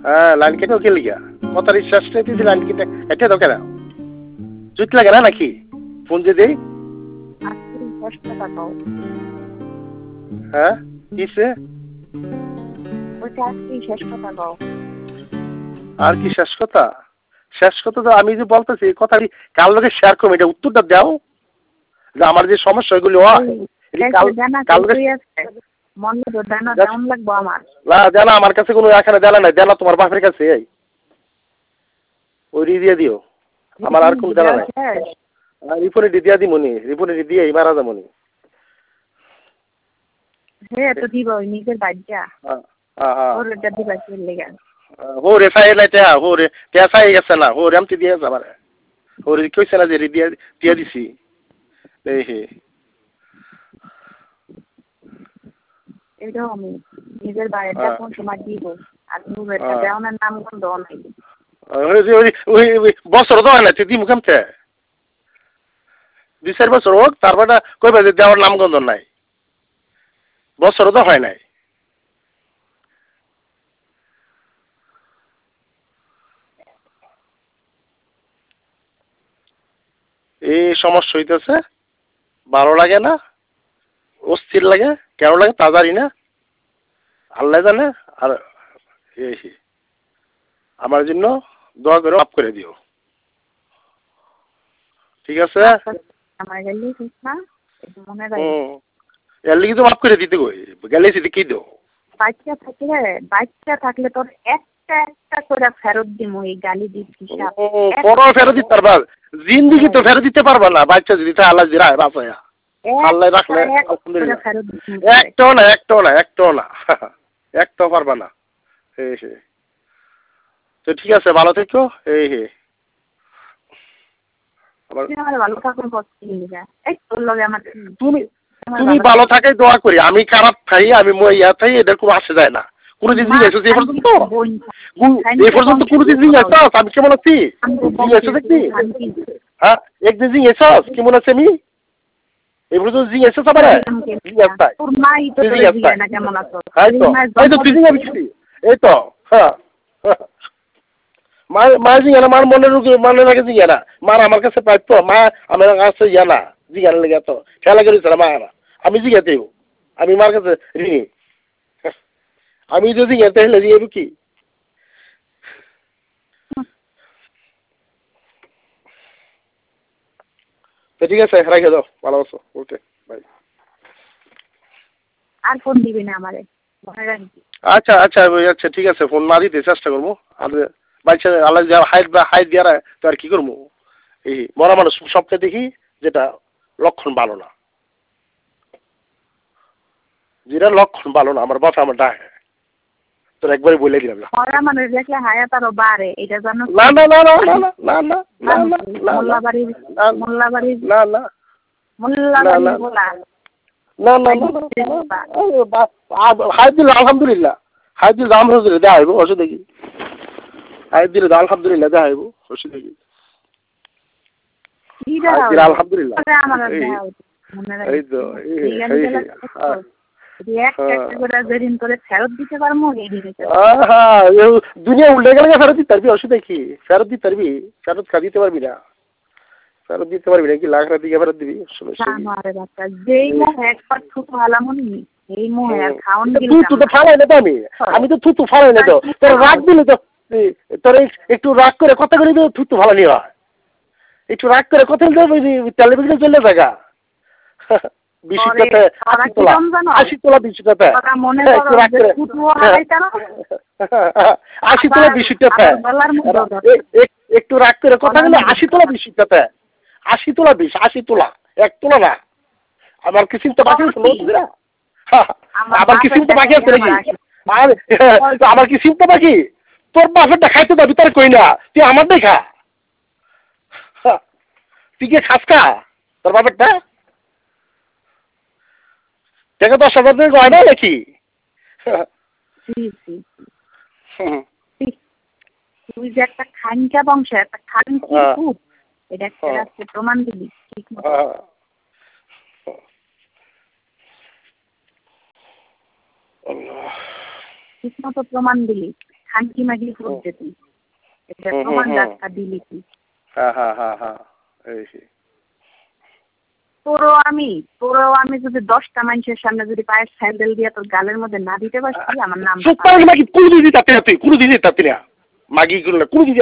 হ্যাঁ লাইন কেটে কে লিগা কথার বিশ্বাস নেই তুই লাইন কেটে এটা তো কেন জুত লাগে না নাকি ফোন যে দেই হ্যাঁ কিসে আর কি শেষ কথা তো আমি যে বলতেছি কথা কাল লোকে শেয়ার করবো এটা উত্তরটা দাও যে আমার যে সমস্যা এগুলো হয় না জানা আমার কাছে কোনো এখানে জানা নাই জানা তোমার বাপের কাছে ওই দিয়ে দিও আমার আর কোনো জানা নাই রিপোর্টে দিয়া দিমনি রিপোর্টে দিয়ে মারা যাবনি তো দিব নিজের বাচ্চা ওরটা দিবা কি লাগা ওরে ফাইলাইতে ওরে পেছাই গেছে না ওরে আমতি দিয়ে যাবারে ওরে কইছে না যে দিয়া দিছি এই হে এটাও আমি নিজের বাড়িটা কোন সময় দিব আর নুরেটা দেওয়ার নাম কোন দাও নাই ওই বছর তো হয় না তুই মুখামতে 2-4 বছর হোক তারপরে কইবা যে দেওয়ার নাম গন্ধ নাই বছর তো হয় নাই এই সমস্যা হইতেছে ভালো লাগে না অস্থির লাগে কেন লাগে তা জানি না আল্লাহ জানে আর এই আমার জন্য দোয়া করে মাফ করে দিও ঠিক আছে আমার গেলি না মনে রাখ এর লাগি তো মাফ করে দিতে কই গেলে সেটা কি দাও বাচ্চা থাকলে তোর একটা করে ফেরত দিমু এই গালি দিচ্ছিস পড়ো ফেরত দিতে পারবা জিন্দেগি তো ফেরত দিতে পারবা না বাচ্চা যদি তা আল্লাহ জিরায় বাঁচায়া আল্লাহ রাখলে আলহামদুলিল্লাহ একটাও না একটাও পারবা না এই তো ঠিক আছে ভালো থেকো এই হে তুমি ভালো থাকে দোয়া করি আমি খারাপ খাই আমি ইয়া খাই এদের কোনো আসে যায় না কোনোদিন জিজ্ঞেস এই পর্যন্ত কোনোদিন জিজ্ঞেস আমি কেমন আছি জিজ্ঞেস দেখি হ্যাঁ একদিন জিজ্ঞেস কেমন আছে আমি এই পর্যন্ত জিজ্ঞেস আবার এই তো হ্যাঁ মা জিজ্ঞানা মার মনে রুগী মানে লাগে জিজ্ঞানা মার আমার কাছে প্রাপ্য মা আমার কাছে জানা জিজ্ঞানা লেগে তো খেলা করেছিল মা আমি জিজ্ঞাতেও আমি মার কাছে রিঙি আমি যদি জিজ্ঞাতে হলে জিজ্ঞাবো কি তো ঠিক আছে রেখে দাও ভালো আছো ওকে বাই আর ফোন দিবি না আমারে আচ্ছা ঠিক আছে ফোন না দিতে চেষ্টা করবো আর বাচ্চা আল্লাহ হাইট দিয়া তো আর কি করবো এই মরা মানুষ সবকে দেখি যেটা লক্ষণ ভালো না যেটা লক্ষণ ভালো না আমার বাসা আমার ডাকে তোর একবারই বলে দিলাম না মরা মানুষ দেখলে হায়াত আরো বাড়ে এটা জানো হাইট দিল আলহামদুলিল্লাহ হাইট দিল আলহামদুলিল্লাহ দেওয়া হইব অসুবিধা কি হাইট দিলে আলহামদুলিল্লাহ দেওয়া হইব অসুবিধা কি আলহামদুলিল্লাহ এই তো দুনিয়া উল্টে গেলে ফেরত দিতে পারবি অসুবিধা কি ফেরত দিতে পারবি ফেরত দিতে পারবি না ফেরত দিতে পারবি না কি লাখ রাত দিকে ফেরত দিবি আমি তো থুতু ফালাই না তো তোর রাগ দিলে তো তোর একটু রাগ করে কথা করে থুতু ফালানি হয় একটু রাগ করে কথা টেলিভিশনে চলে থাকা 20 টাকা 80 তোলা 20 টাকা একটু রাগ করে 80 তোলা 20 টাকা একটু রাগ করে কথা বলে 80 তোলা 20 টাকা 80 তোলা 20 80 তোলা 1 তোলা না আমার কি চিন্তা বাকি আছে আমার কি চিন্তা বাকি আছে নাকি আমার কি চিন্তা বাকি তোর বাপের দেখাইতে দাবি তার কই না তুই আমার দেখা তুই কি খাস কা তোর বাপেরটা দেখে 10,000 টাকা গয়না নাকি তুই যে একটা খানকা বংশ একটা খানকি খুব এটা একটা প্রমাণ দিবি ঠিক মতো প্রমাণ দিলি খানকি মাগি ফুট যেতি এটা প্রমাণ রাস্তা দিলি কি হ্যাঁ এই তোরও আমি যদি 10টা মানুষের সামনে যদি পায়ের স্যান্ডেল দিয়ে তোর গালের মধ্যে না দিতে পারছি আমার নাম মাগি কোনো দিদি তাতে মাগি কোনো দিদি